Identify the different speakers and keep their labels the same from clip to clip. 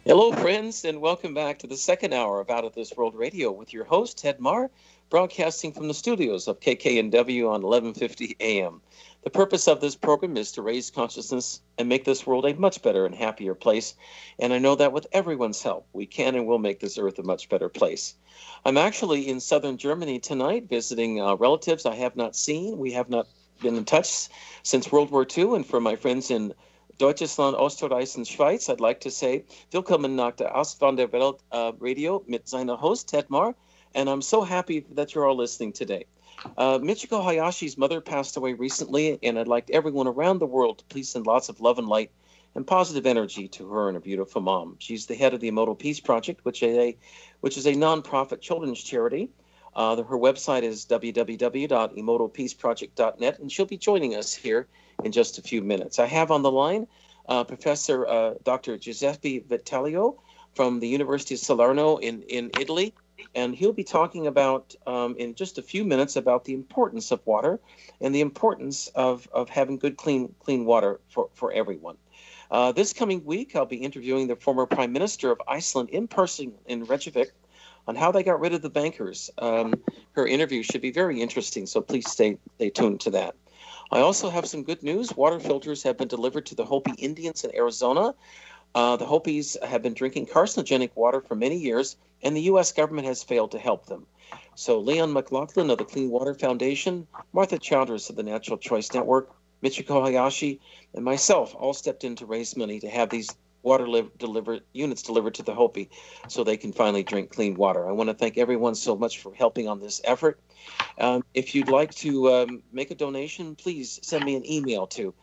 Speaker 1: Hello, friends, and welcome back to the second hour of Out of This World Radio with your host, Ted Marr, broadcasting from the studios of KKNW on 1150 AM. The purpose of this program is to raise consciousness and make this world a much better and happier place. And I know that with everyone's help, we can and will make this earth a much better place. I'm actually in southern Germany tonight visiting relatives I have not seen. We have not been in touch since World War II. And for my friends in Deutschland, Österreich und Schweiz, I'd like to say, willkommen nach der Aus von der Welt Radio mit seiner Host, Ted Marr, and I'm so happy that you're all listening today. Michiko Hayashi's mother passed away recently, and I'd like everyone around the world to please send lots of love and light and positive energy to her and her beautiful mom. She's the head of the Emoto Peace Project, which is a nonprofit children's charity. Her website is www.emotopeaceproject.net, and she'll be joining us here in just a few minutes. I have on the line Professor Dr. Giuseppe Vitellio from the University of Salerno in Italy, and he'll be talking about, in just a few minutes, about the importance of water and the importance of having good, clean water for everyone. This coming week, I'll be interviewing the former Prime Minister of Iceland in person in Reykjavik on how they got rid of the bankers. Her interview should be very interesting, so please stay tuned to that. I also have some good news. Water filters have been delivered to the Hopi Indians in Arizona. The Hopis have been drinking carcinogenic water for many years, and the U.S. government has failed to help them. So Leon McLaughlin of the Clean Water Foundation, Martha Childers of the Natural Choice Network, Michiko Hayashi, and myself all stepped in to raise money to have these water units delivered to the Hopi so they can finally drink clean water. I want to thank everyone so much for helping on this effort. If you'd like to make a donation, please send me an email to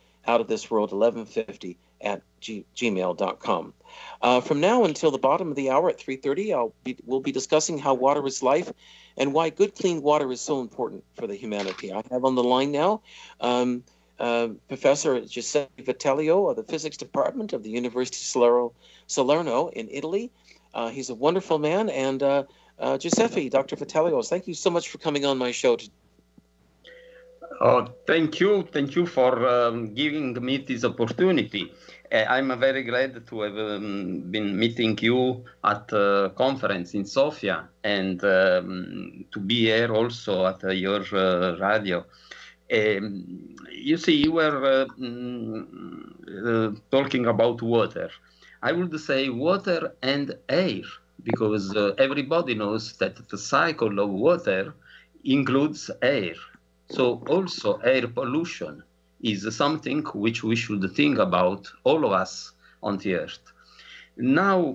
Speaker 1: outofthisworld1150@gmail.com. From now until the bottom of the hour at 3:30, we'll be discussing how water is life and why good, clean water is so important for the humanity. I have on the line now Professor Giuseppe Vitellio of the Physics Department of the University of Salerno in Italy. He's a wonderful man. And Giuseppe, Dr. Vitellio, thank you so much for coming on my show today.
Speaker 2: Oh, thank you. Thank you for giving me this opportunity. I'm very glad to have been meeting you at a conference in Sofia and to be here also at your radio. You see, you were talking about water. I would say water and air, because everybody knows that the cycle of water includes air. So also air pollution is something which we should think about, all of us on the earth. Now,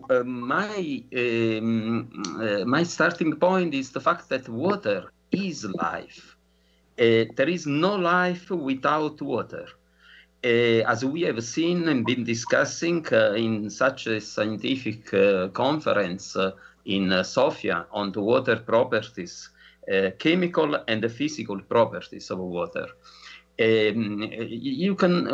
Speaker 2: my starting point is the fact that water is life. There is no life without water. As we have seen and been discussing in such a scientific conference in Sofia on the water properties, chemical and physical properties of water. You can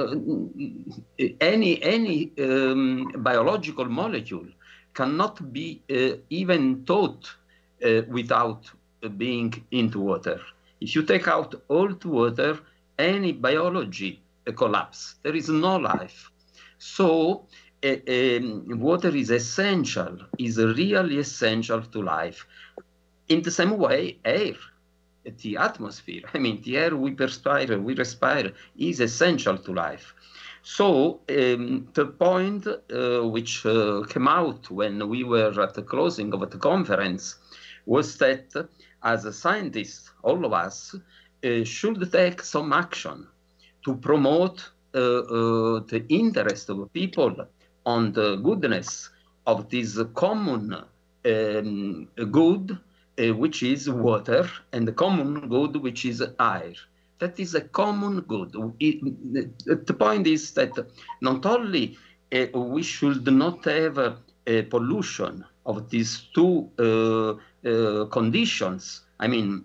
Speaker 2: any biological molecule cannot be even thought without being into water. If you take out all the water, any biology collapse. There is no life. So water is essential, is really essential to life. In the same way, air, the atmosphere, I mean, the air we respire is essential to life. So the point which came out when we were at the closing of the conference was that as a scientist, all of us should take some action to promote the interest of people on the goodness of this common good, which is water, and the common good, which is air. That is a common good. The point is that not only we should not have pollution of these two conditions. I mean,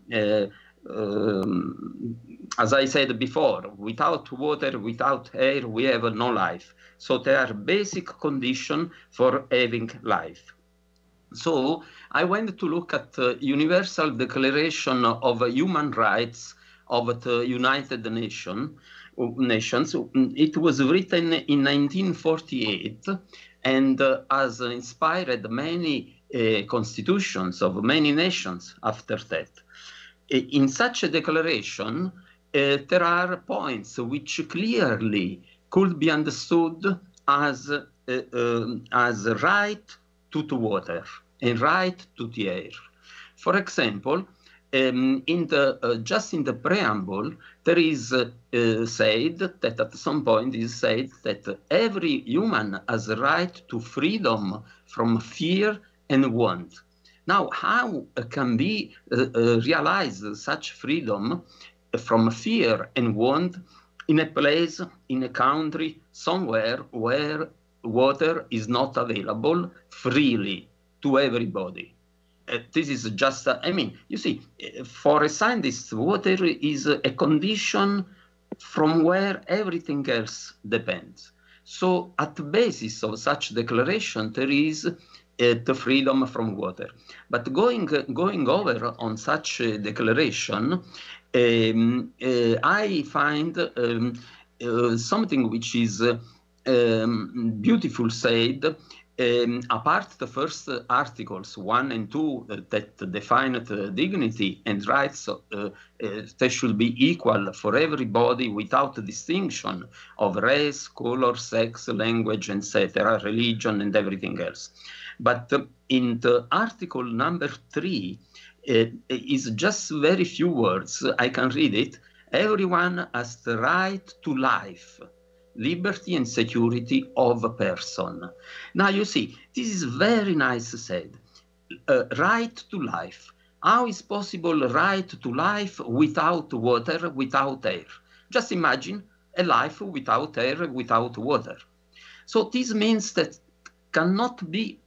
Speaker 2: as I said before, without water, without air, we have no life. So they are basic conditions for having life. So I went to look at the Universal Declaration of Human Rights of the United Nations, nations. It was written in 1948 and has inspired many constitutions of many nations after that. In such a declaration, there are points which clearly could be understood as right to water and right to the air. For example, just in the preamble, there is said that at some point is said that every human has a right to freedom from fear and want. Now, how can be realized such freedom from fear and want in a place, in a country, somewhere where water is not available freely to everybody? This is just, I mean, you see, for a scientist, water is a condition from where everything else depends. So at the basis of such declaration, there is the freedom from water. But going over on such a declaration, I find something which is beautiful said. Apart the first articles 1 and 2 that define dignity and rights, they should be equal for everybody without distinction of race, color, sex, language, etc., religion, and everything else. But in the article number 3 is just very few words. I can read it. Everyone has the right to life, liberty and security of a person. Now you see, this is very nice said. Right to life. How is possible right to life without water, without air? Just imagine a life without air, without water. So this means that cannot be,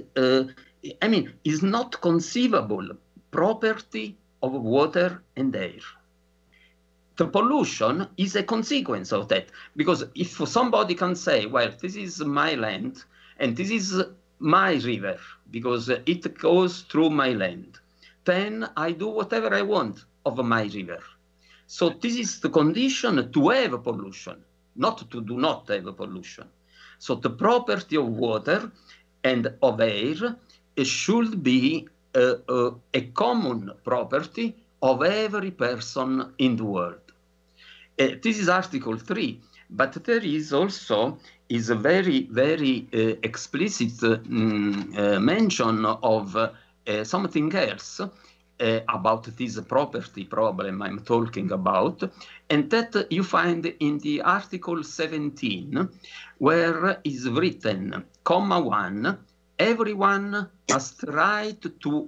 Speaker 2: I mean, is not conceivable property of water and air. The pollution is a consequence of that, because if somebody can say, well, this is my land and this is my river because it goes through my land, then I do whatever I want of my river. So this is the condition to have pollution, not to do not have pollution. So the property of water and of air should be a common property of every person in the world. This is Article 3, but there is also a very, very explicit mention of something else about this property problem I'm talking about, and that you find in the Article 17, where is written, comma 1, everyone has the right to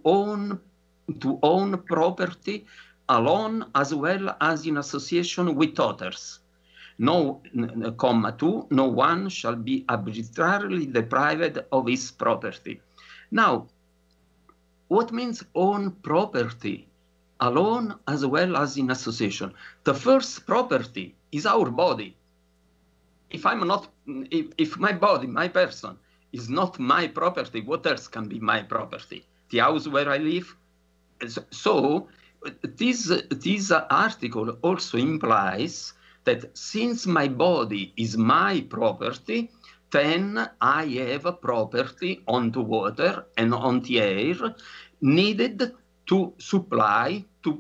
Speaker 2: own property alone as well as in association with others. No, comma 2, no one shall be arbitrarily deprived of his property. Now, what means own property? Alone as well as in association. The first property is our body. If my body, my person, is not my property, what else can be my property? The house where I live? So this article also implies that since my body is my property, then I have a property on the water and on the air needed to supply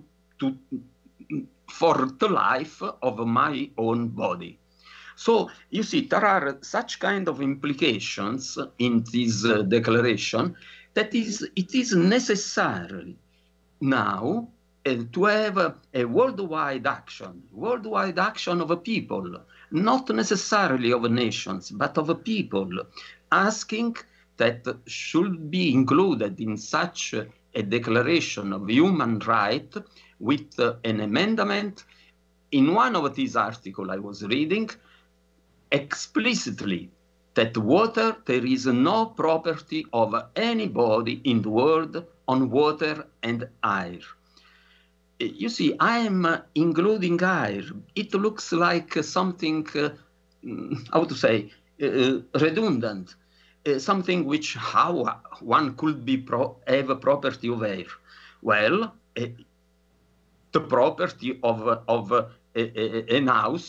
Speaker 2: for the life of my own body. So you see, there are such kind of implications in this declaration that it is necessary now to have a worldwide action of a people, not necessarily of nations, but of a people, asking that should be included in such a declaration of human right with an amendment. In one of these articles I was reading, explicitly that water, there is no property of anybody in the world on water and air. You see, I am including air. It looks like something, how to say, redundant, something which how one could be have a property of air. Well, the property of an house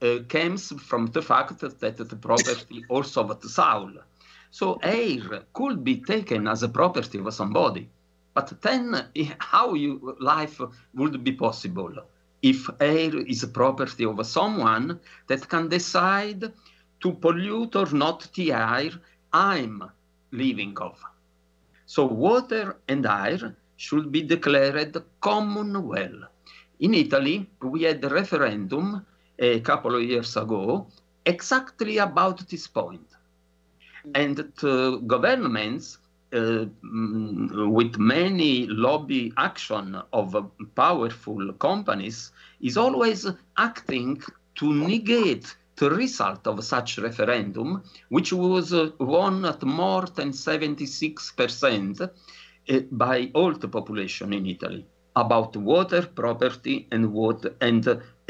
Speaker 2: comes from the fact that the property also of the soul. So air could be taken as a property of somebody, but then how life would be possible if air is a property of someone that can decide to pollute or not the air I'm living of? So water and air should be declared common well. In Italy, we had a referendum a couple of years ago exactly about this point. And the governments, with many lobby action of powerful companies, is always acting to negate the result of such referendum, which was won at more than 76% by all the population in Italy about water property and water and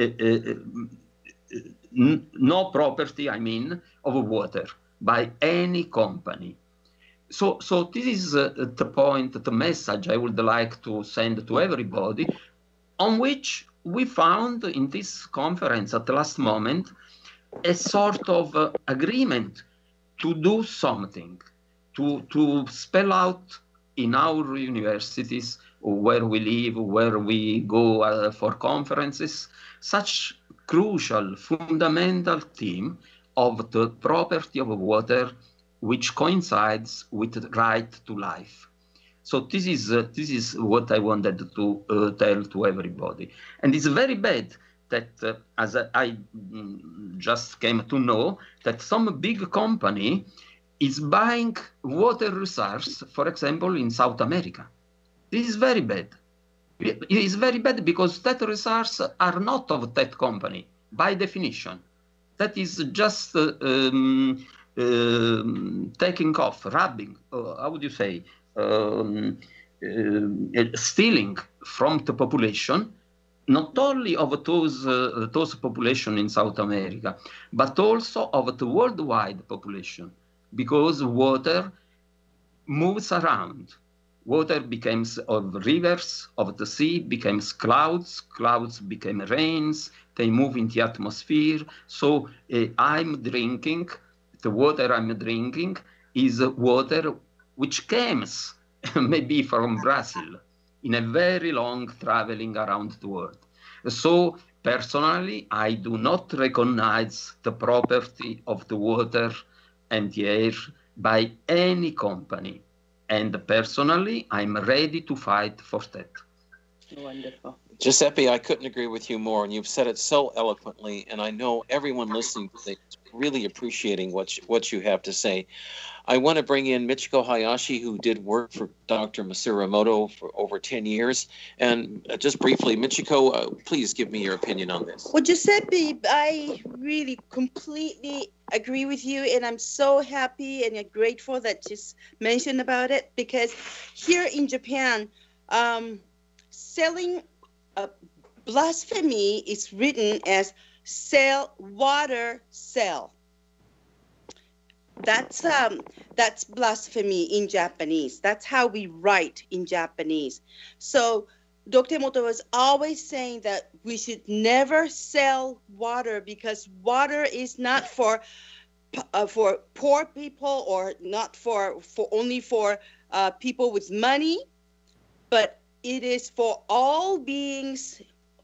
Speaker 2: no property, I mean, of water by any company. So this is the point, the message I would like to send to everybody, on which we found in this conference at the last moment a sort of agreement to do something, to spell out in our universities where we live, where we go for conferences, such crucial, fundamental theme of the property of water, which coincides with the right to life. So this is what I wanted to tell to everybody. And it's very bad that, as I just came to know, that some big company is buying water resources, for example, in South America. This is very bad. It is very bad because that resources are not of that company, by definition. That is just taking off, robbing, how would you say, stealing from the population, not only of those population in South America, but also of the worldwide population, because water moves around. Water becomes of rivers, of the sea, becomes clouds, clouds become rains, they move in the atmosphere. So I'm drinking, the water I'm drinking is water which comes maybe from Brazil in a very long traveling around the world. So personally, I do not recognize the property of the water and the air by any company. And personally, I'm ready to fight for that.
Speaker 1: Wonderful. Giuseppe, I couldn't agree with you more, and you've said it so eloquently, and I know everyone listening today is really appreciating what you have to say. I want to bring in Michiko Hayashi, who did work for Dr. Masaru Emoto for over 10 years. And just briefly, Michiko, please give me your opinion on this.
Speaker 3: Well, Giuseppe, I really completely agree with you, and I'm so happy and grateful that you mentioned about it, because here in Japan, selling blasphemy is written as sell water, sell. That's blasphemy in Japanese. That's how we write in Japanese. So Dr. Emoto was always saying that we should never sell water, because water is not for poor people, or not for only for people with money, but it is for all beings,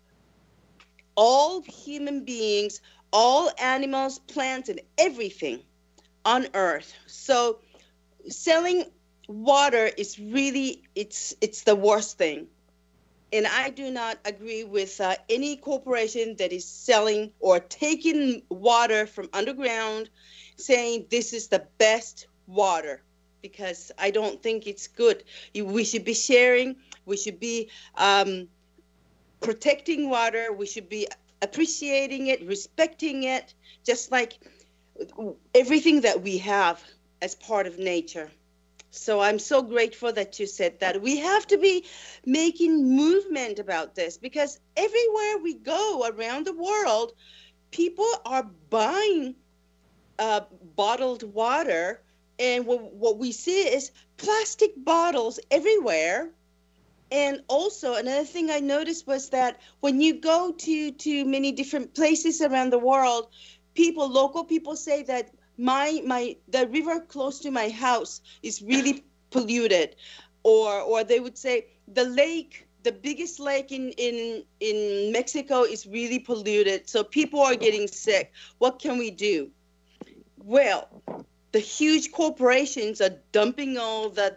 Speaker 3: all human beings, all animals, plants, and everything on earth. So selling water is really, it's the worst thing. And I do not agree with any corporation that is selling or taking water from underground, saying this is the best water, because I don't think it's good. We should be sharing. We should be protecting water. We should be appreciating it, respecting it, just like everything that we have as part of nature. So I'm so grateful that you said that. We have to be making movement about this, because everywhere we go around the world, people are buying bottled water, and what we see is plastic bottles everywhere, And also another thing I noticed was that when you go to many different places around the world, local people say that the river close to my house is really polluted, or they would say the biggest lake in Mexico is really polluted, so people are getting sick. What can we do? Well, the huge corporations are dumping all the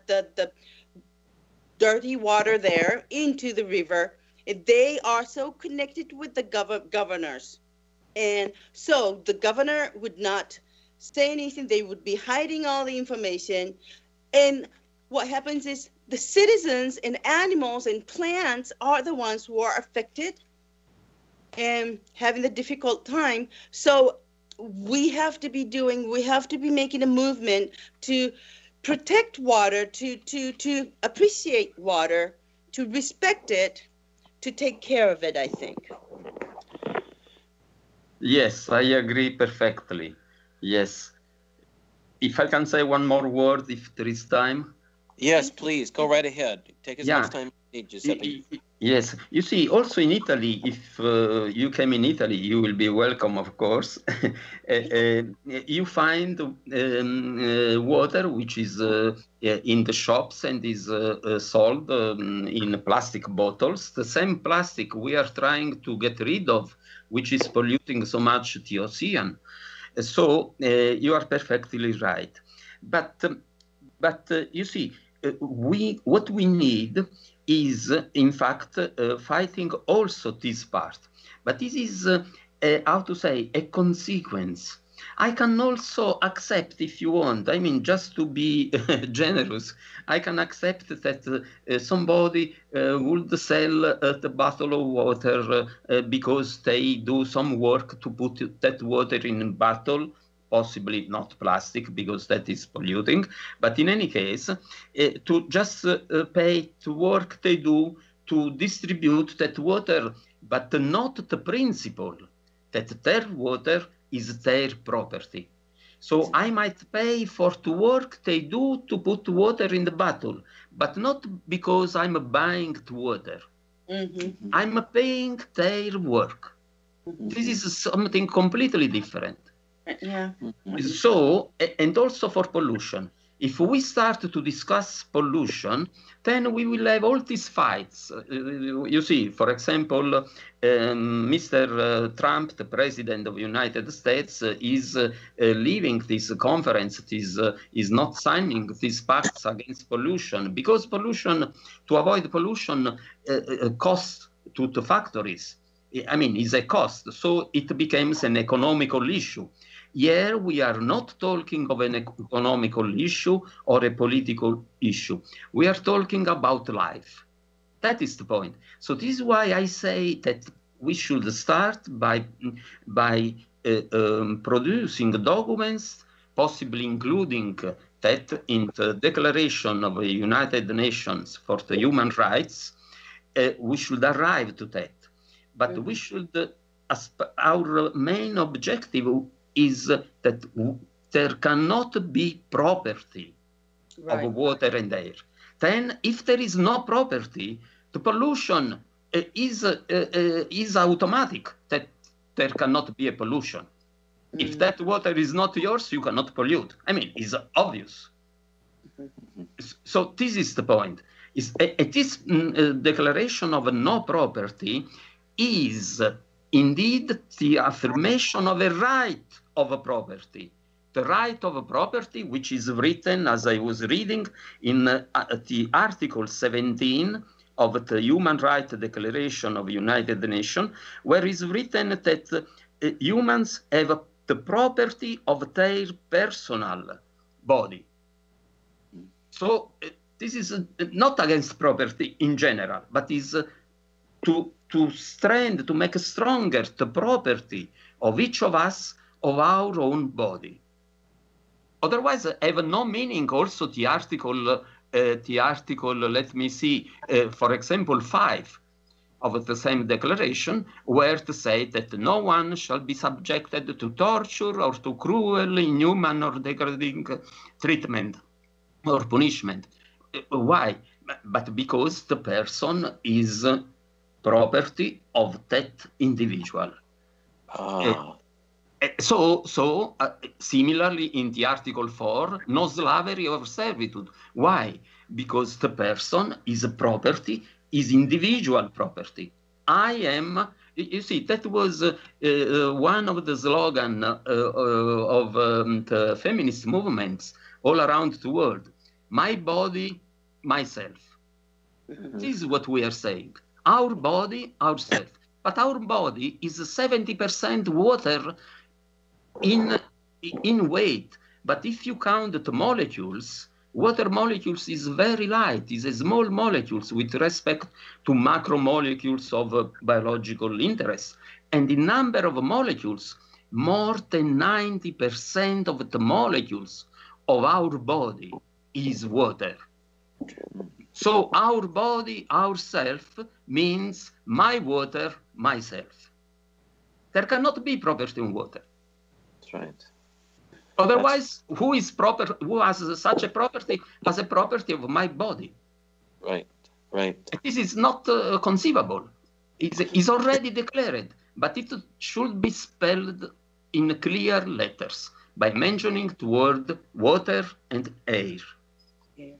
Speaker 3: dirty water there into the river. They are so connected with the governors. And so the governor would not say anything. They would be hiding all the information. And what happens is the citizens and animals and plants are the ones who are affected and having the difficult time. So we have to be making a movement to protect water, to appreciate water, to respect it, to take care of it, I think.
Speaker 2: Yes, I agree perfectly. Yes. If I can say one more word, if there is time.
Speaker 1: Yes, please, go right ahead. Take as much time as you need, Giuseppe.
Speaker 2: Yes, you see, also in Italy, if you came in Italy, you will be welcome, of course. You find water which is in the shops and is sold in plastic bottles. The same plastic we are trying to get rid of, which is polluting so much the ocean. So you are perfectly right. But you see, what we need is, in fact, fighting also this part. But this is, how to say, a consequence. I can also accept, if you want, I mean, just to be generous, I can accept that somebody would sell a bottle of water because they do some work to put that water in a bottle, possibly not plastic, because that is polluting. But in any case, to just pay to work they do to distribute that water, but not the principle that their water is their property. So I might pay for the work they do to put water in the bottle, but not because I'm buying the water. Mm-hmm. I'm paying their work. Mm-hmm. This is something completely different. Yeah. So, and also for pollution. If we start to discuss pollution, then we will have all these fights. You see, for example, Mr. Trump, the president of the United States, is leaving this conference, is not signing these pacts against pollution, because pollution, to avoid pollution, costs to the factories. I mean, is a cost, so it becomes an economical issue. Here we are not talking of an economical issue or a political issue. We are talking about life. That is the point. So this is why I say that we should start by producing documents, possibly including that in the Declaration of the United Nations for the Human Rights. We should arrive to that. But we should, our main objective is that there cannot be property of water and air. Then, if there is no property, the pollution is automatic, that there cannot be a pollution. If that water is not yours, you cannot pollute. I mean, it's obvious. So this is the point. This declaration of no property is indeed the affirmation of a right of a property. The right of a property, which is written, as I was reading, in the Article 17 of the Human Rights Declaration of the United Nations, where is written that humans have the property of their personal body. So this is not against property in general, but is to strengthen, to make stronger the property of each of us of our own body. Otherwise, have no meaning also the article, let me see, for example, 5 of the same declaration, where to say that no one shall be subjected to torture or to cruel, inhuman, or degrading treatment or punishment. Why? But because the person is property of that individual. So similarly in the Article 4, no slavery or servitude. Why? Because the person is a property, is individual property. I am, you see, that was one of the slogans of the feminist movements all around the world. My body, myself. This is what we are saying. Our body, ourself. But our body is 70% water in weight. But if you count the molecules, water molecules is very light, is a small molecules with respect to macromolecules of biological interest. And the number of molecules, more than 90% of the molecules of our body is water. So our body, ourself, means my water, myself. There cannot be property in water.
Speaker 1: That's right.
Speaker 2: Otherwise, who has such a property as a property of my body?
Speaker 1: Right, right.
Speaker 2: This is not conceivable. It's already declared, but it should be spelled in clear letters by mentioning the word water and air.
Speaker 3: Yeah.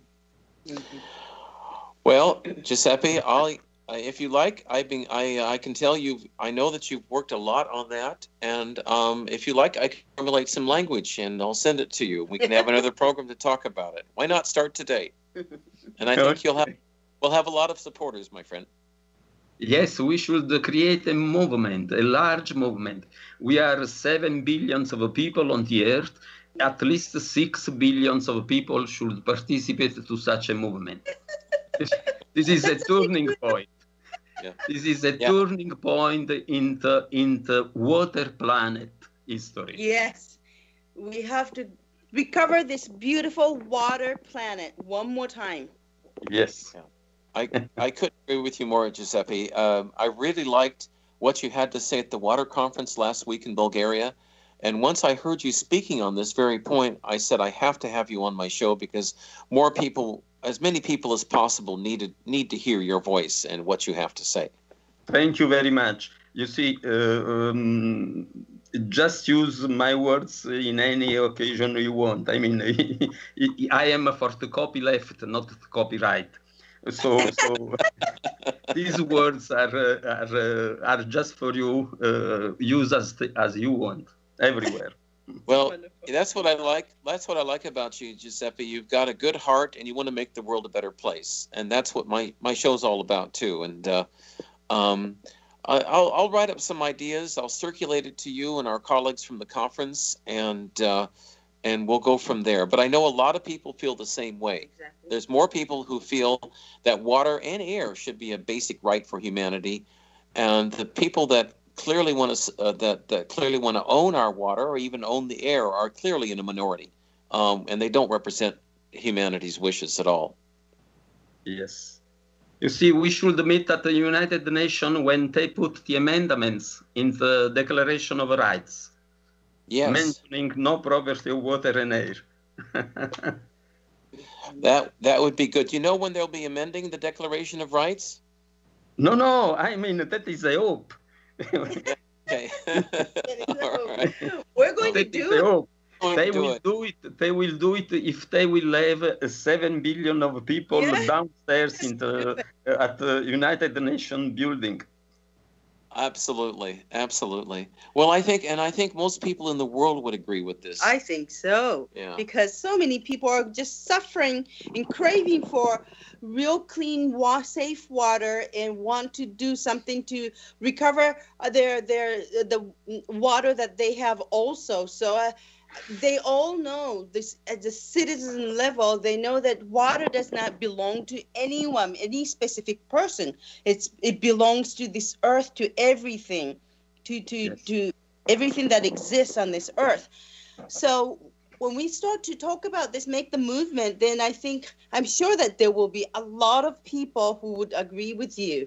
Speaker 1: Well, Giuseppe, if you like, I can tell you, I know that you've worked a lot on that, and if you like, I can formulate some language and I'll send it to you. We can have another program to talk about it. Why not start today? And I think we'll have a lot of supporters, my friend.
Speaker 2: Yes, we should create a movement, a large movement. We are 7 billion of people on the earth. At least 6 billion of people should participate to such a movement. This is a turning point. Yeah. This is a turning point in the water planet history.
Speaker 3: Yes, we have to recover this beautiful water planet one more time.
Speaker 2: Yes.
Speaker 1: Yeah. I couldn't agree with you more, Giuseppe. I really liked what you had to say at the water conference last week in Bulgaria. And once I heard you speaking on this very point, I said I have to have you on my show because more people, as many people as possible, need to hear your voice and what you have to say.
Speaker 2: Thank you very much. You see, just use my words in any occasion you want. I mean, I am for the copyleft, not the copyright. So these words are just for you. Use as you want. Everywhere.
Speaker 1: Well, that's what I like. That's what I like about you, Giuseppe. You've got a good heart, and you want to make the world a better place. And that's what my show's all about too. And I'll write up some ideas. I'll circulate it to you and our colleagues from the conference, and we'll go from there. But I know a lot of people feel the same way. Exactly. There's more people who feel that water and air should be a basic right for humanity, and the people that clearly want to clearly want to own our water or even own the air are clearly in a minority, and they don't represent humanity's wishes at all.
Speaker 2: Yes, you see, we should meet at the United Nations when they put the amendments in the Declaration of Rights.
Speaker 1: Yes,
Speaker 2: mentioning no property of water and air.
Speaker 1: That would be good. You know when they'll be amending the Declaration of Rights?
Speaker 2: No, I mean that is a hope.
Speaker 1: Okay.
Speaker 3: Right. We're going to do it.
Speaker 2: They will do it. They will do it if they will have 7 billion of people downstairs at the United Nations building.
Speaker 1: Absolutely, absolutely. Well, I think most people in the world would agree with this.
Speaker 3: I think so. Yeah. Because so many people are just suffering and craving for real clean, safe water and want to do something to recover the water that they have also. So they all know this at the citizen level. They know that water does not belong to anyone, any specific person. It belongs to this earth, to everything, to everything that exists on this earth. So when we start to talk about this, make the movement, then I'm sure that there will be a lot of people who would agree with you.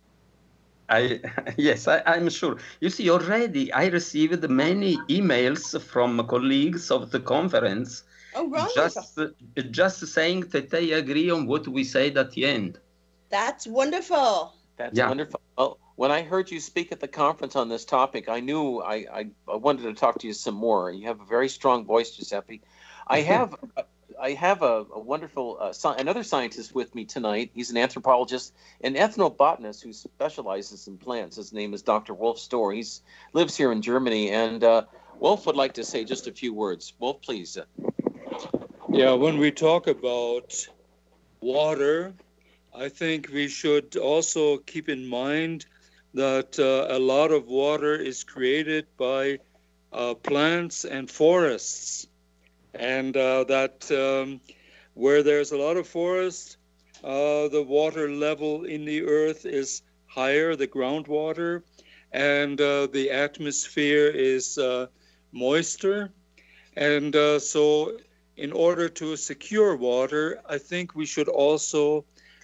Speaker 2: Yes, I'm sure. You see, already I received many emails from colleagues of the conference
Speaker 3: Oh, wonderful.
Speaker 2: Just saying that I agree on what we said at the end.
Speaker 3: That's wonderful.
Speaker 1: That's wonderful. Well, when I heard you speak at the conference on this topic, I knew I wanted to talk to you some more. You have a very strong voice, Giuseppe. I have a wonderful another scientist with me tonight. He's an anthropologist and ethnobotanist who specializes in plants. His name is Dr. Wolf Storr. He lives here in Germany, and Wolf would like to say just a few words. Wolf, please.
Speaker 4: Yeah, when we talk about water, I think we should also keep in mind that a lot of water is created by plants and forests, and that where there's a lot of forest, the water level in the earth is higher, the groundwater, and the atmosphere is moister. And so in order to secure water, I think we should also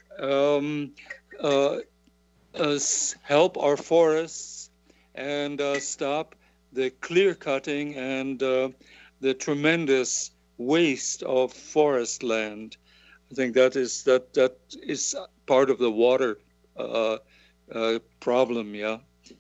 Speaker 4: help our forests and stop the clear cutting and the tremendous waste of forest land. I think that is part of the water problem. Yeah.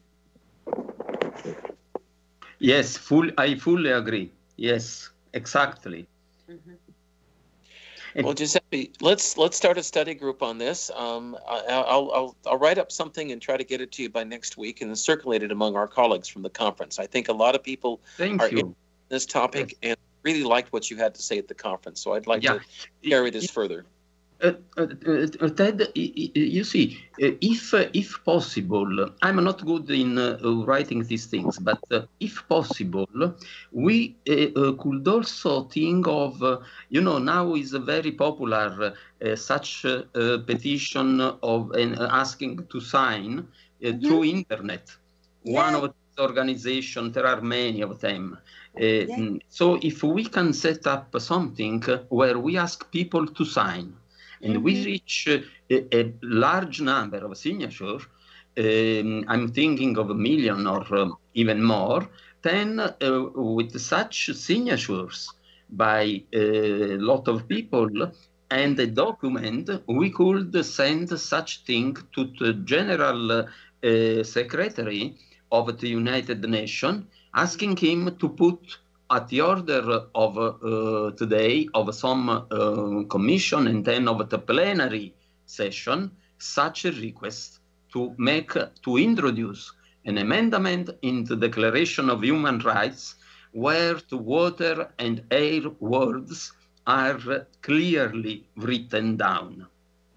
Speaker 2: Yes, I fully agree. Yes, exactly.
Speaker 3: Mhm.
Speaker 1: Well, Giuseppe, let's start a study group on this. I'll write up something and try to get it to you by next week and then circulate it among our colleagues from the conference. I think a lot of people are in this topic and really liked what you had to say at the conference. So I'd like to carry this further.
Speaker 2: Ted, you see, if possible, I'm not good in writing these things, but if possible, we could also think of, now is very popular such a petition of asking to sign through internet.
Speaker 3: Yeah.
Speaker 2: One of these organizations, there are many of them. So if we can set up something where we ask people to sign, and we reach a large number of signatures, I'm thinking of 1 million or even more, then with such signatures by a lot of people and a document, we could send such thing to the General Secretary of the United Nations, asking him to put at the order of today of some commission and then of the plenary session, such a request to introduce an amendment in the Declaration of Human Rights where the water and air words are clearly written down.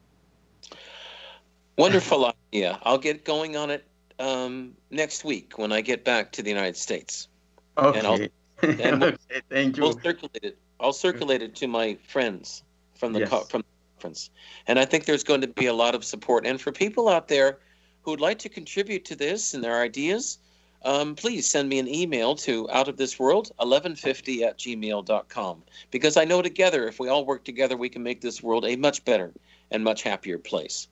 Speaker 1: Wonderful idea. I'll get going on it next week when I get back to the United States.
Speaker 2: Okay.
Speaker 1: And
Speaker 2: thank you.
Speaker 1: I'll circulate it to my friends from the conference. And I think there's going to be a lot of support. And for people out there who would like to contribute to this and their ideas, please send me an email to outofthisworld1150@gmail.com. Because I know together, if we all work together, we can make this world a much better and much happier place.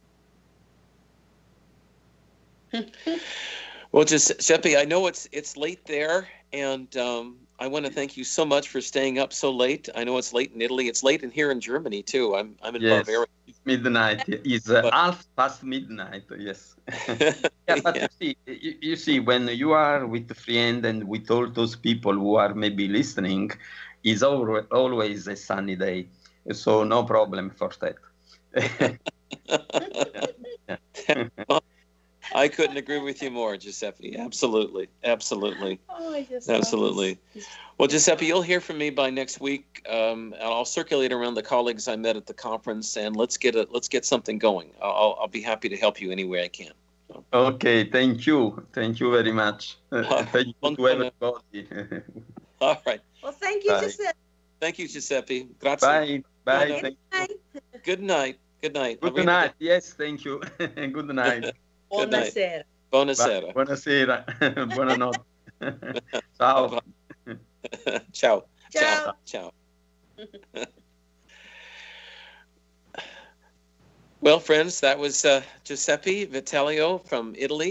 Speaker 1: Well, Giuseppe, I know it's late there, and I want to thank you so much for staying up so late. I know it's late in Italy. It's late in here in Germany too. I'm in Bavaria.
Speaker 2: It's midnight. It's half past midnight. Yes. But you see, when you are with a friend and with all those people who are maybe listening, it's always a sunny day. So no problem for that.
Speaker 1: I couldn't agree with you more, Giuseppe. Absolutely. Absolutely. Absolutely. Well, Giuseppe, you'll hear from me by next week. And I'll circulate around the colleagues I met at the conference, and let's get something going. I'll be happy to help you any way I can.
Speaker 2: Okay, thank you. Thank you very much. Thank you to everybody.
Speaker 1: All right.
Speaker 3: Well, thank you, Giuseppe.
Speaker 1: Thank you, Giuseppe. Grazie.
Speaker 2: Bye.
Speaker 1: Good night. Good night.
Speaker 2: Good night. Yes, thank you. Good night.
Speaker 3: Buonasera.
Speaker 1: Buonasera.
Speaker 2: Buonasera. Buonanotte. Ciao.
Speaker 1: Ciao.
Speaker 3: Ciao.
Speaker 1: Ciao. Well, friends, that was Giuseppe Vitellio from Italy.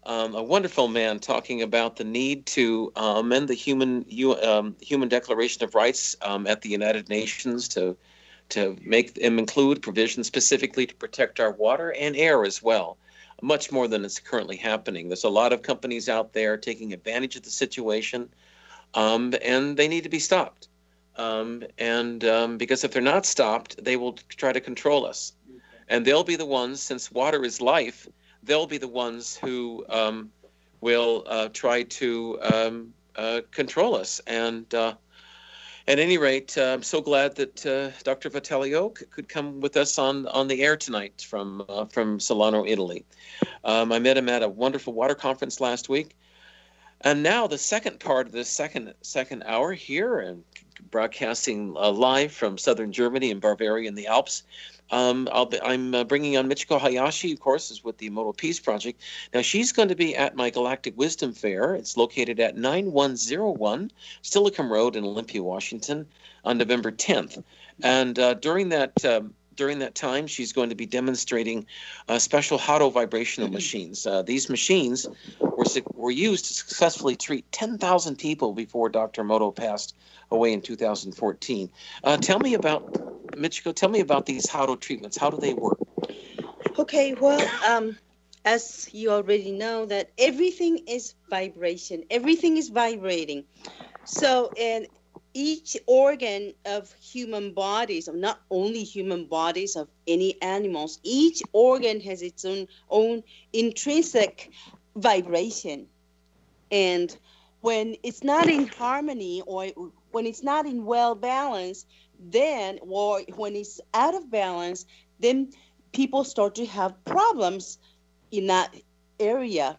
Speaker 1: a wonderful man talking about the need to amend the Human Declaration of Rights at the United Nations to make them include provisions specifically to protect our water and air as well, much more than is currently happening. There's a lot of companies out there taking advantage of the situation, and they need to be stopped. Because if they're not stopped, they will try to control us. And they'll be the ones, since water is life, they'll be the ones who will try to control us. And at any rate, I'm so glad that Dr. Vitellio could come with us on the air tonight from Solano, Italy. I met him at a wonderful water conference last week. And now the second part of this second hour here, and broadcasting live from southern Germany and Bavaria in the Alps. I'm bringing on Michiko Hayashi, of course, is with the Modal Peace Project. Now, she's going to be at my Galactic Wisdom Fair. It's located at 9101 Stillicum Road in Olympia, Washington, on November 10th. And during that time, she's going to be demonstrating special Hado vibrational machines. These machines were used to successfully treat 10,000 people before Dr. Emoto passed away in 2014. Michiko, tell me about these Hado treatments. How do they work?
Speaker 3: Okay, well, as you already know, that everything is vibration. Everything is vibrating. So, and each organ of human bodies, or not only human bodies, of any animals, each organ has its own intrinsic vibration. And when it's not in harmony, or when it's not in well balance, then, or when it's out of balance, then people start to have problems in that area.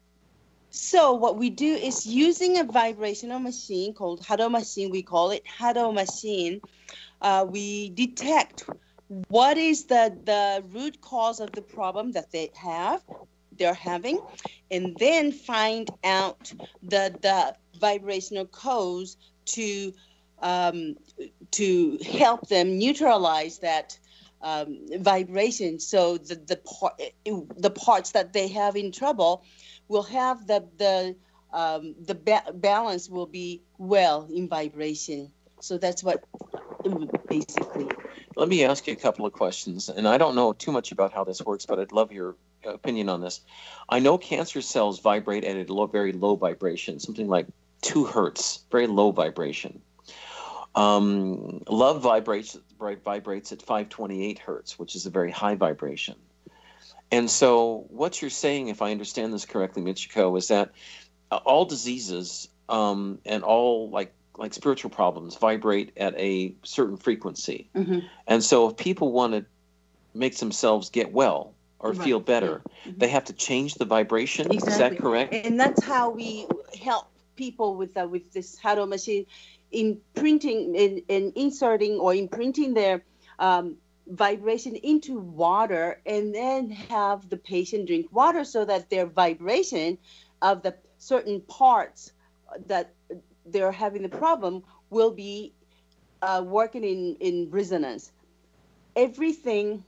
Speaker 3: So what we do is, using a vibrational machine called Hado machine, we call it Hado machine, we detect what is the root cause of the problem that they're having, and then find out the vibrational codes to help them neutralize that vibration. So the parts that they have in trouble will have the balance will be well in vibration. So that's what basically.
Speaker 1: Let me ask you a couple of questions, and I don't know too much about how this works, but I'd love your opinion on this. I know cancer cells vibrate at a very low vibration, something like 2 hertz, very low vibration. Love vibrates at 528 hertz, which is a very high vibration. And so what you're saying, if I understand this correctly, Michiko, is that all diseases and all like spiritual problems vibrate at a certain frequency. Mm-hmm. And so if people want to make themselves get well or feel better, mm-hmm. they have to change the vibration. Exactly. Is that correct?
Speaker 3: And that's how we help people with this Hado machine, imprinting and inserting or imprinting their vibration into water, and then have the patient drink water so that their vibration of the certain parts that they're having the problem will be working in resonance. Everything,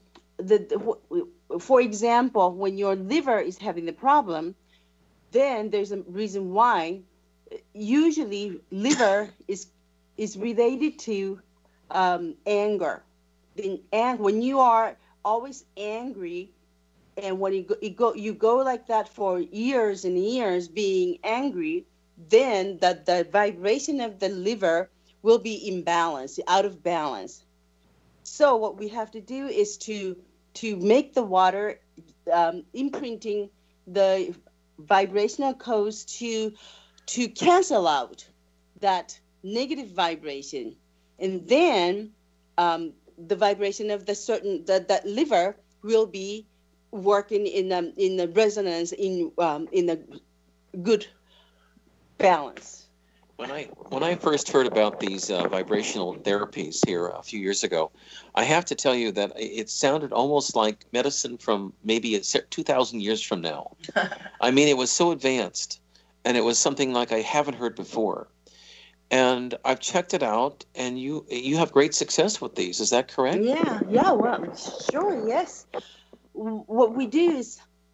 Speaker 3: for example, when your liver is having the problem, then there's a reason why. Usually liver is related to anger. When you are always angry, and when you go like that for years and years being angry, then the vibration of the liver will be imbalanced, out of balance. So what we have to do is to make the water imprinting the vibrational codes to cancel out that negative vibration, and then the vibration of that liver will be working in the resonance, in a good balance.
Speaker 1: When I first heard about these vibrational therapies here a few years ago, I have to tell you that it sounded almost like medicine from maybe 2,000 years from now. I mean, it was so advanced, and it was something like I haven't heard before. And I've checked it out, and you have great success with these. Is that correct?
Speaker 3: Yeah. Well, sure, yes. What we do is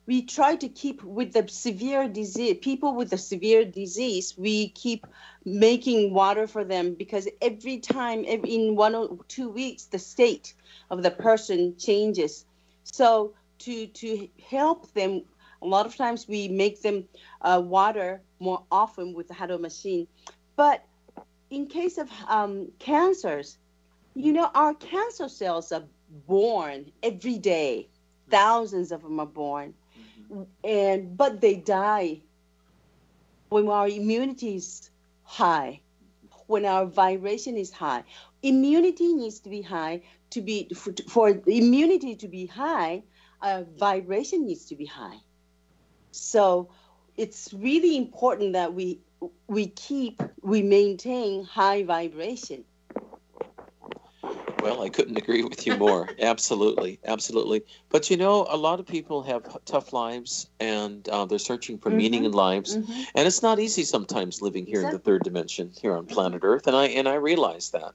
Speaker 3: we try to keep with the severe disease, people with the severe disease, we keep making water for them, because every time, in 1 or 2 weeks, the state of the person changes. So to help them, a lot of times we make them water more often with the Hado machine. But in case of cancers, our cancer cells are born every day. Thousands of them are born. But they die when our immunity is high, when our vibration is high. Immunity needs to be high for immunity to be high. Vibration needs to be high. So it's really important that we maintain high vibration.
Speaker 1: Well, I couldn't agree with you more. Absolutely, absolutely. But a lot of people have tough lives, and they're searching for meaning in lives, and it's not easy sometimes living here in the third dimension, here on planet Earth, and I realize that.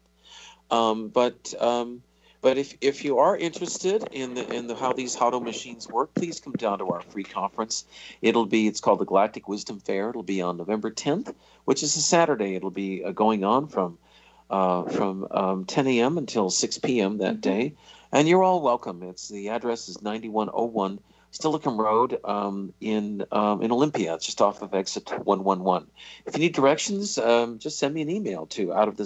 Speaker 1: But if you are interested in the how these Hado machines work, please come down to our free conference. It's called the Galactic Wisdom Fair. It'll be on November 10th, which is a Saturday. It'll be going on from 10 a.m. until 6 p.m. that day. And you're all welcome. The address is 9101 Stillicum Road in Olympia. It's just off of exit 111. If you need directions, just send me an email to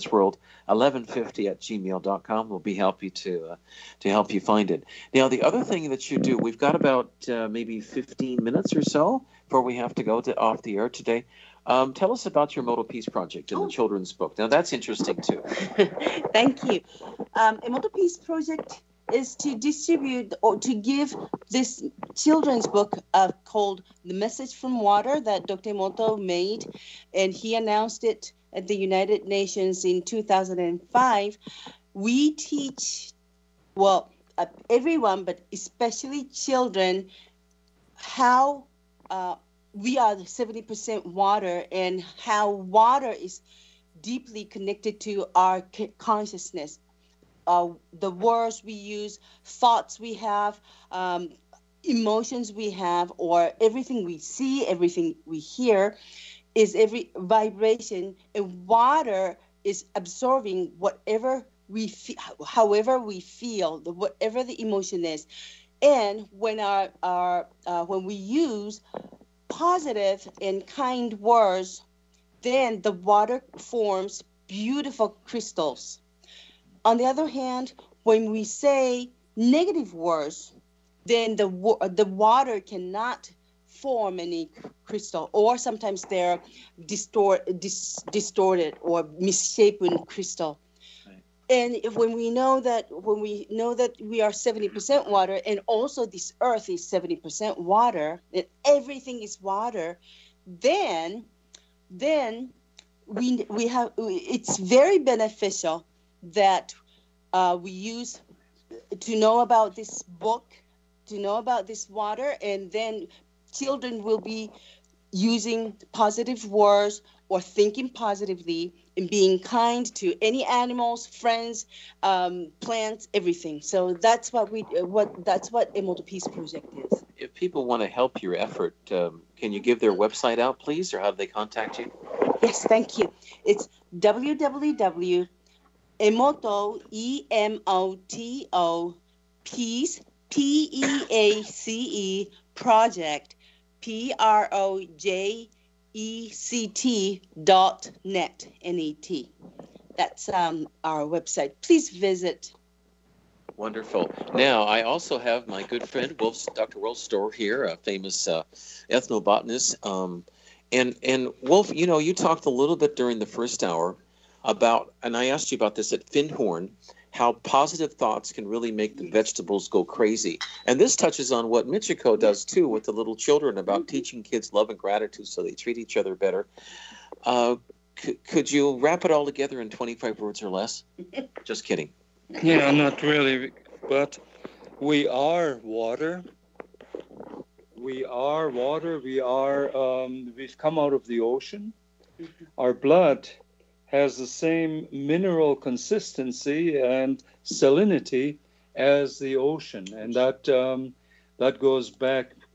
Speaker 1: outofthisworld1150@gmail.com. We'll be happy to help you find it. Now, the other thing that you do, we've got about maybe 15 minutes or so before we have to go off the air today. Tell us about your Emoto Peace Project in the children's book. Now, that's interesting, too.
Speaker 3: Thank you. Emoto Peace Project is to distribute or to give this children's book called The Message from Water that Dr. Emoto made, and he announced it at the United Nations in 2005. We teach, everyone, but especially children, how we are 70% water, and how water is deeply connected to our consciousness. The words we use, thoughts we have, emotions we have, or everything we see, everything we hear, is every vibration, and water is absorbing whatever we feel, however we feel, whatever the emotion is. And when when we use positive and kind words, then the water forms beautiful crystals. On the other hand, when we say negative words, then the water cannot form any crystal, or sometimes they're distorted or misshapen crystal. Right. And when we know that we are 70% water, and also this earth is 70% water, and everything is water, then we have, it's very beneficial that we use to know about this book, to know about this water, and then children will be using positive words or thinking positively and being kind to any animals, friends, plants, everything. So that's what Emoto Peace Project is.
Speaker 1: If people want to help your effort, can you give their website out, please, or how do they contact you?
Speaker 3: Yes, thank you. It's www.emoto, EMOTO, Peace, PEACE, Project, PROJECT.net, NET. That's our website. Please visit.
Speaker 1: Wonderful. Now, I also have my good friend, Dr. Wolf Storr here, a famous ethnobotanist. And Wolf, you talked a little bit during the first hour about, and I asked you about this at Findhorn, how positive thoughts can really make the vegetables go crazy. And this touches on what Michiko does, too, with the little children, about teaching kids love and gratitude so they treat each other better. Could you wrap it all together in 25 words or less? Just kidding.
Speaker 4: Yeah, not really, but we are water. We are water. We've come out of the ocean. Our blood has the same mineral consistency and salinity as the ocean, and that goes back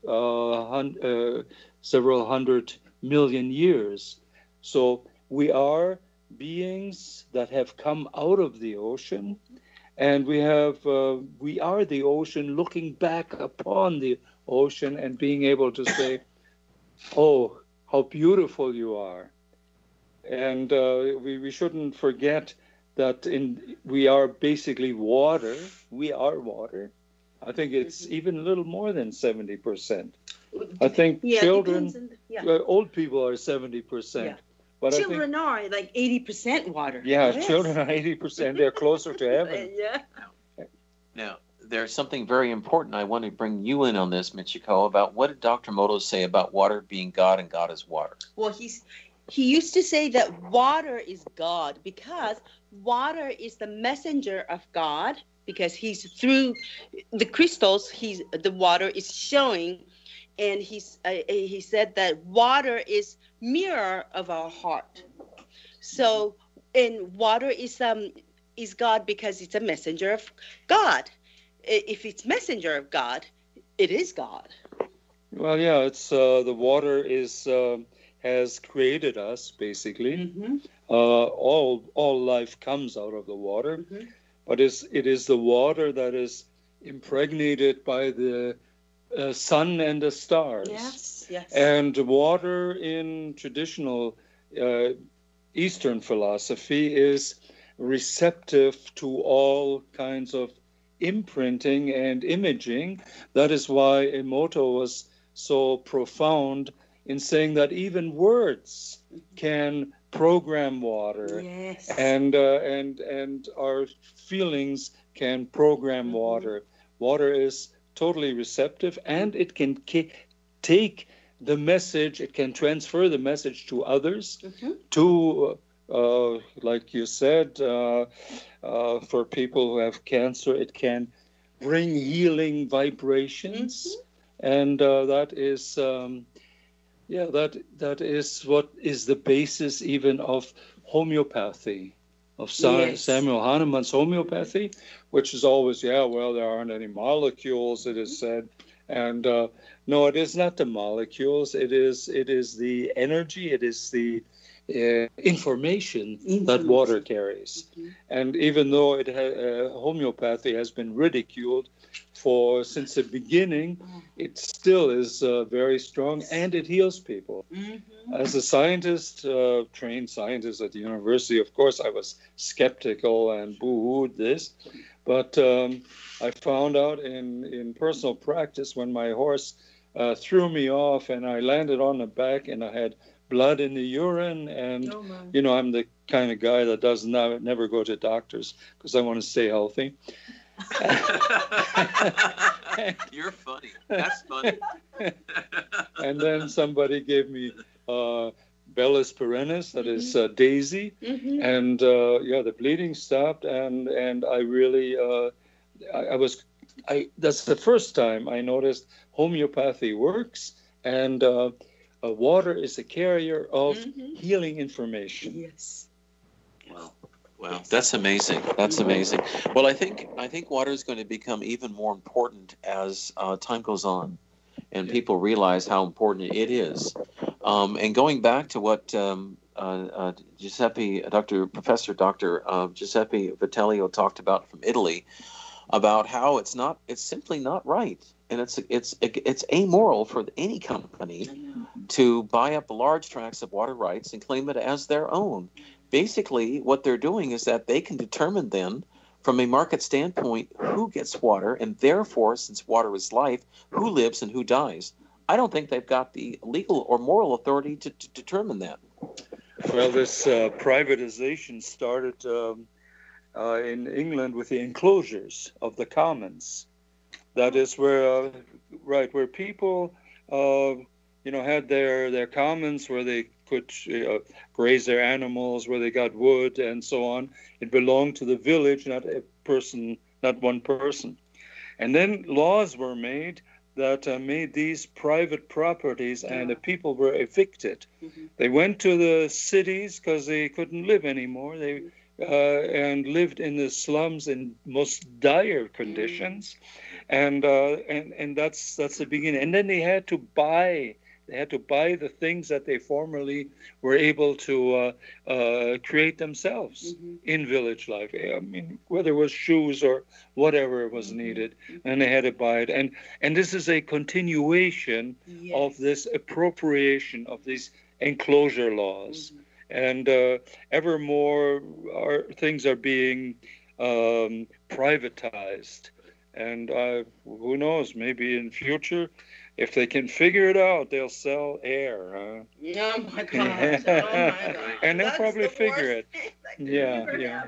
Speaker 4: several hundred million years. So we are beings that have come out of the ocean, and we are the ocean looking back upon the ocean and being able to say, oh, how beautiful you are. And we shouldn't forget that we are basically water. We are water. I think it's even a little more than 70%. I think children, old people are 70%.
Speaker 3: Yeah.
Speaker 4: But
Speaker 3: children are like 80% water.
Speaker 4: Yeah, yes. Children are 80%. They're closer to heaven.
Speaker 3: Yeah.
Speaker 1: Now, there's something very important. I want to bring you in on this, Michiko, about what did Dr. Moto say about water being God and God is water?
Speaker 3: Well, he used to say that water is God because water is the messenger of God, because he's through the crystals, the water is showing, and he said that water is mirror of our heart. So, and water is God because it's a messenger of God. If it's messenger of God, it is God.
Speaker 4: Well, yeah, it's the water has created us basically.
Speaker 3: Mm-hmm.
Speaker 4: All life comes out of the water, mm-hmm. But it is the water that is impregnated by the sun and the stars.
Speaker 3: Yes, yes.
Speaker 4: And water in traditional Eastern philosophy is receptive to all kinds of imprinting and imaging. That is why Emoto was so profound in saying that even words can program water.
Speaker 3: Yes.
Speaker 4: And our feelings can program mm-hmm. water. Water is totally receptive, and it can take the message, it can transfer the message to others, mm-hmm. to like you said, for people who have cancer, it can bring healing vibrations, mm-hmm. And that is, that is what is the basis even of homeopathy, of
Speaker 3: Yes.
Speaker 4: Samuel Hahnemann's homeopathy, which is always, there aren't any molecules, it is said. And no, it is not the molecules, it is the energy, it is the information that water carries. Mm-hmm. And even though homeopathy has been ridiculed since the beginning, it still is very strong, and it heals people. Mm-hmm. As a scientist, trained scientist at the university, of course I was skeptical and boo-hooed this, but I found out in personal practice when my horse threw me off and I landed on the back and I had blood in the urine, and I'm the kind of guy that does never go to doctors because I want to stay healthy.
Speaker 1: You're funny. That's funny.
Speaker 4: And then somebody gave me Bellus perennis, that is daisy, mm-hmm. and the bleeding stopped, and I really that's the first time I noticed homeopathy works, and water is a carrier of mm-hmm. healing information.
Speaker 3: Yes.
Speaker 1: Wow. Wow, that's amazing. That's amazing. Well, I think water is going to become even more important as time goes on, and people realize how important it is. And going back to what Professor Dr. Giuseppe Vitellio talked about from Italy, about how it's simply not right, and it's amoral for any company to buy up large tracts of water rights and claim it as their own. Basically, what they're doing is that they can determine then, from a market standpoint, who gets water, and therefore, since water is life, who lives and who dies. I don't think they've got the legal or moral authority to determine that.
Speaker 4: Well, this privatization started in England with the enclosures of the commons. That is where people, had their commons where they could graze their animals, where they got wood and so on. It belonged to the village, not one person. And then laws were made that made these private properties, and the people were evicted. Mm-hmm. They went to the cities because they couldn't live anymore. They and lived in the slums in most dire conditions. and that's the beginning. And then they had to buy the things that they formerly were able to create themselves in village life. I mean, whether it was shoes or whatever was needed, and they had to buy it. And this is a continuation of this appropriation of these enclosure laws. And ever more things are being privatized. And who knows, maybe in future, if they can figure it out, they'll sell air.
Speaker 3: Oh my gosh! Oh my gosh!
Speaker 4: And they'll probably figure it.
Speaker 3: Yeah.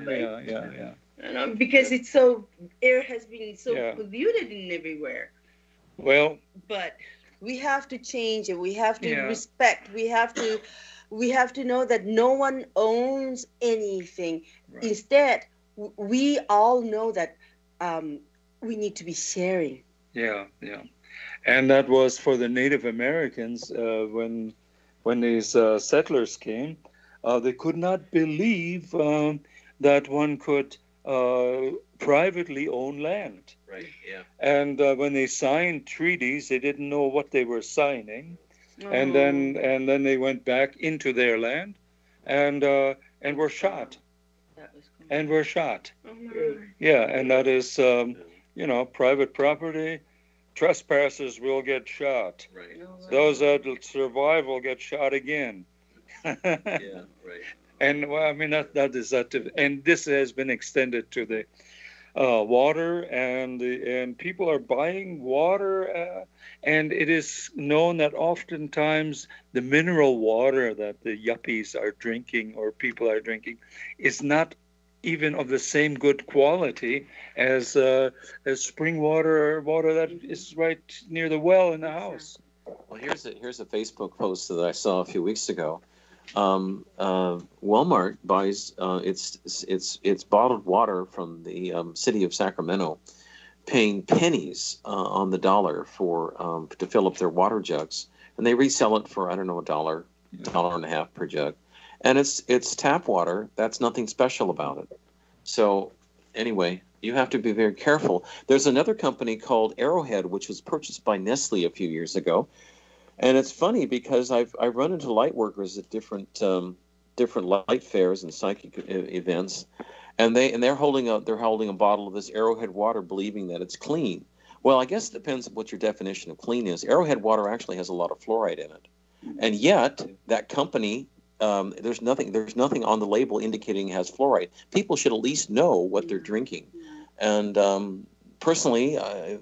Speaker 3: You know, because air has been so polluted in everywhere.
Speaker 4: Well,
Speaker 3: but we have to change it. We have to respect. We have to know that no one owns anything. Right. Instead, we all know that we need to be sharing.
Speaker 4: Yeah. And that was for the Native Americans when these settlers came. They could not believe that one could privately own land.
Speaker 1: Right. Yeah.
Speaker 4: And when they signed treaties, they didn't know what they were signing, and then they went back into their land, and were shot. And were shot. Yeah, and that is private property. Trespassers will get shot.
Speaker 1: Right.
Speaker 4: Those that survive will get shot again.
Speaker 1: Yeah, right.
Speaker 4: And well, I mean that is that, and this has been extended to the water, and people are buying water, and it is known that oftentimes the mineral water that the yuppies are drinking or people are drinking is not even of the same good quality as spring water or water that is right near the well in the house.
Speaker 1: Well, here's a Facebook post that I saw a few weeks ago. Walmart buys its bottled water from the city of Sacramento, paying pennies on the dollar for to fill up their water jugs, and they resell it for $1.50 per jug. And it's tap water. That's nothing special about it. So anyway, you have to be very careful. There's another company called Arrowhead, which was purchased by Nestle a few years ago. And it's funny because I run into light workers at different light fairs and psychic events, and they're holding a bottle of this Arrowhead water, believing that it's clean. Well, I guess it depends on what your definition of clean is. Arrowhead water actually has a lot of fluoride in it, and yet that company. There's nothing on the label indicating it has fluoride. People should at least know what they're drinking. And personally,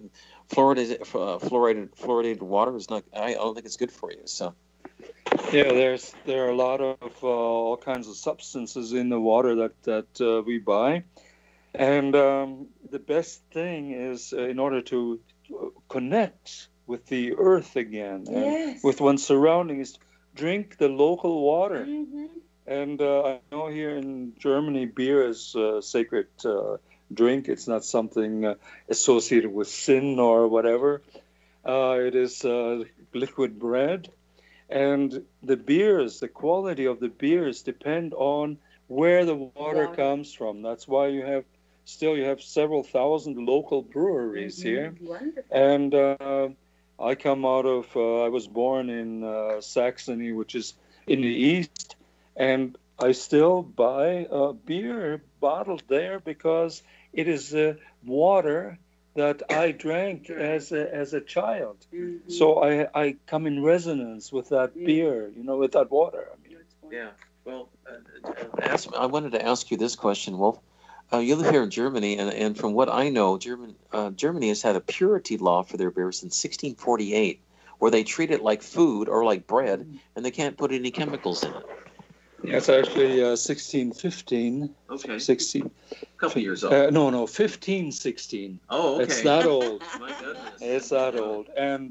Speaker 1: fluoridated water is not. I don't think it's good for you. So.
Speaker 4: Yeah, there are a lot of all kinds of substances in the water that we buy, and the best thing is in order to connect with the earth again and with one's surroundings. Drink the local water. And I know here in Germany, beer is a sacred drink. It's not something associated with sin or whatever. It is liquid bread. And the quality of the beers depend on where the water comes from. That's why you have several thousand local breweries here.
Speaker 3: Wonderful.
Speaker 4: And I come out of, I was born in Saxony, which is in the east, and I still buy beer bottled there because it is water that I drank as a child. So I come in resonance with that beer, with that water. I mean.
Speaker 1: Yeah. Well, I wanted to ask you this question, Wolf. You live here in Germany, and from what I know, Germany has had a purity law for their beer since 1648, where they treat it like food or like bread, and they can't put any chemicals in it.
Speaker 4: Yeah, it's actually 1615.
Speaker 1: Okay.
Speaker 4: 16.
Speaker 1: A couple years old.
Speaker 4: No, 1516.
Speaker 1: Oh, okay.
Speaker 4: It's that old.
Speaker 1: My goodness.
Speaker 4: It's that old, and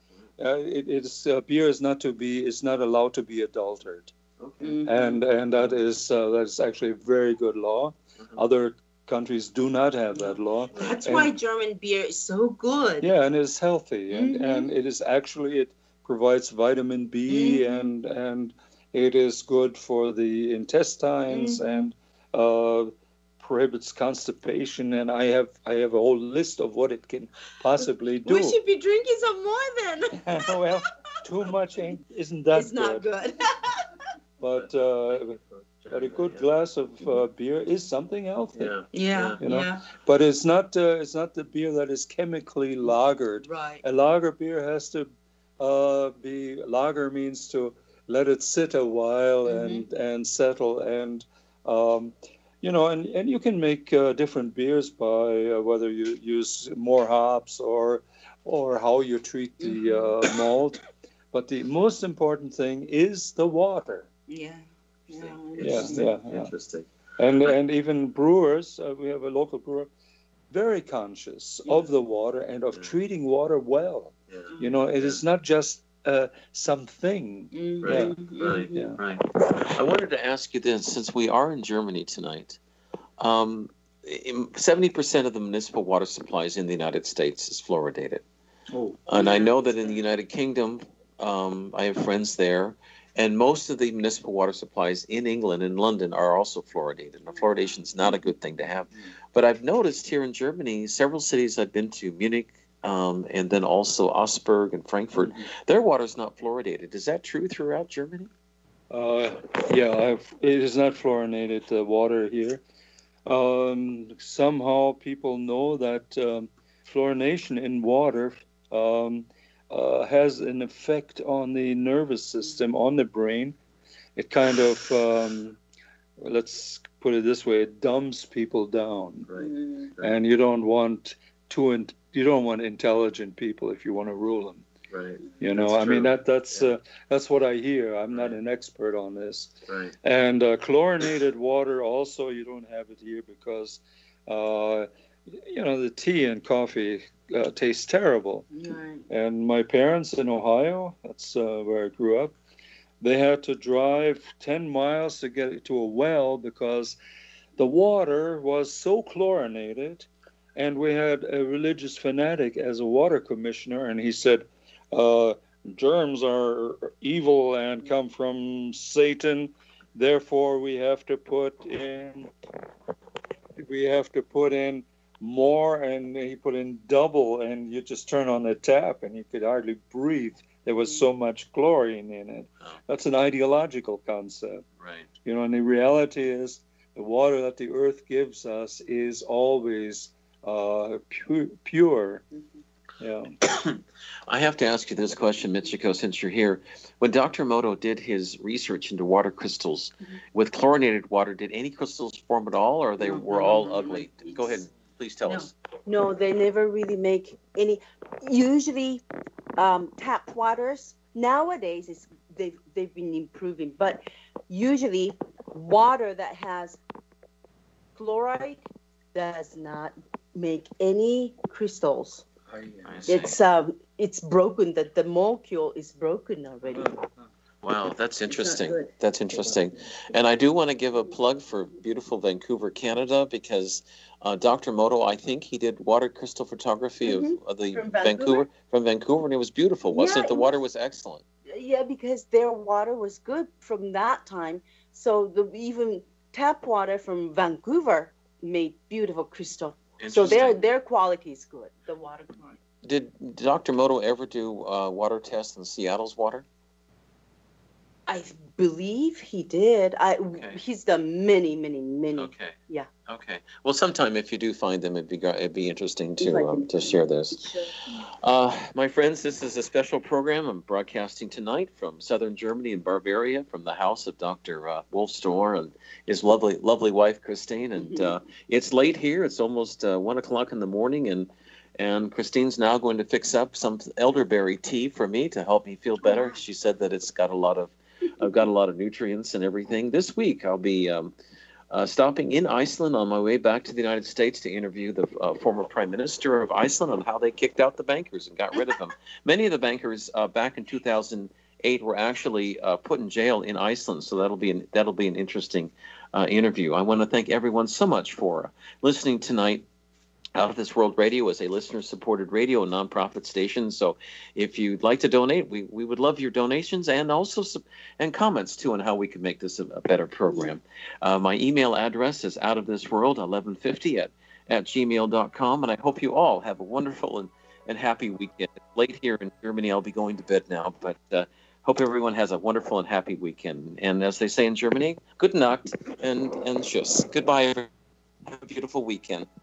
Speaker 4: beer is not allowed to be adulterated.
Speaker 1: Okay.
Speaker 4: And that is actually a very good law. Other countries do not have that law.
Speaker 3: That's why German beer is so good.
Speaker 4: Yeah, and it's healthy, and it is actually, it provides vitamin B, and it is good for the intestines, and prohibits constipation, and I have a whole list of what it can possibly do.
Speaker 3: We should be drinking some more then.
Speaker 4: Well, too much isn't that
Speaker 3: It's not good.
Speaker 4: But a good glass of beer is something healthy.
Speaker 3: Yeah.
Speaker 4: You know? But it's not the beer that is chemically lagered.
Speaker 3: Right.
Speaker 4: A lager beer has to be, lager means to let it sit a while and settle, and you know, and you can make different beers by whether you use more hops or how you treat the malt. But the most important thing is the water.
Speaker 3: Yeah.
Speaker 1: Interesting.
Speaker 4: And even brewers, we have a local brewer, very conscious of the water and of treating water well.
Speaker 1: Yeah.
Speaker 4: You know, it is not just something.
Speaker 1: Right. I wanted to ask you this, since we are in Germany tonight, 70% of the municipal water supplies in the United States is fluoridated.
Speaker 4: Oh.
Speaker 1: And I know that in the United Kingdom, I have friends there, and most of the municipal water supplies in England and London are also fluoridated. Now, fluoridation is not a good thing to have. But I've noticed here in Germany, several cities I've been to, Munich, and then also Augsburg and Frankfurt, their water is not fluoridated. Is that true throughout Germany?
Speaker 4: It is not fluorinated water here. Somehow people know that fluorination in water has an effect on the nervous system, on the brain. It kind of, let's put it this way, it dumbs people down.
Speaker 1: Right.
Speaker 4: And you don't want intelligent people if you want to rule them.
Speaker 1: Right.
Speaker 4: You know, I mean, that's what I hear. I'm not an expert on this.
Speaker 1: Right.
Speaker 4: And chlorinated water also, you don't have it here because, you know, the tea and coffee taste terrible.
Speaker 3: Right.
Speaker 4: And my parents in Ohio, that's where I grew up, they had to drive 10 miles to get to a well because the water was so chlorinated. And we had a religious fanatic as a water commissioner, and he said, germs are evil and come from Satan, therefore we have to put in more, and he put in double, and you just turn on the tap and you could hardly breathe. There was so much chlorine in it.
Speaker 1: Oh.
Speaker 4: That's an ideological concept.
Speaker 1: Right.
Speaker 4: You know, and the reality is the water that the earth gives us is always pure. Yeah.
Speaker 1: I have to ask you this question, Michiko, since you're here. When Dr. Moto did his research into water crystals, with chlorinated water, did any crystals form at all, or they were all ugly? Go ahead, please tell us.
Speaker 3: No, they never really make any. Usually, tap waters nowadays they've been improving, but usually water that has fluoride does not make any crystals. It's broken. That the molecule is broken already.
Speaker 1: Wow, that's interesting. That's interesting. And I do want to give a plug for beautiful Vancouver, Canada, because Dr. Moto, I think he did water crystal photography of the from Vancouver, and it was beautiful, wasn't it? The water was excellent.
Speaker 3: Yeah, because their water was good from that time. So even tap water from Vancouver made beautiful crystal. So their quality is good, the water quality.
Speaker 1: Did Dr. Moto ever do water tests in Seattle's water?
Speaker 3: I believe he did. He's done many.
Speaker 1: Okay.
Speaker 3: Yeah.
Speaker 1: Okay. Well, sometime if you do find them, it'd be interesting to share this. My friends, this is a special program. I'm broadcasting tonight from southern Germany and Bavaria, from the house of Dr. Wolf Storr and his lovely wife Christine. And it's late here. It's almost 1 o'clock in the morning, and Christine's now going to fix up some elderberry tea for me to help me feel better. She said that I've got a lot of nutrients and everything. This week I'll be stopping in Iceland on my way back to the United States to interview the former Prime Minister of Iceland on how they kicked out the bankers and got rid of them. Many of the bankers back in 2008 were actually put in jail in Iceland, so that'll be an interesting interview. I want to thank everyone so much for listening tonight. Out of This World Radio is a listener-supported radio and nonprofit station. So if you'd like to donate, we would love your donations and also and comments, too, on how we can make this a better program. My email address is outofthisworld1150 at gmail.com, and I hope you all have a wonderful and happy weekend. It's late here in Germany. I'll be going to bed now, but hope everyone has a wonderful and happy weekend. And as they say in Germany, gute Nacht and tschüss. Goodbye, everyone. Have a beautiful weekend.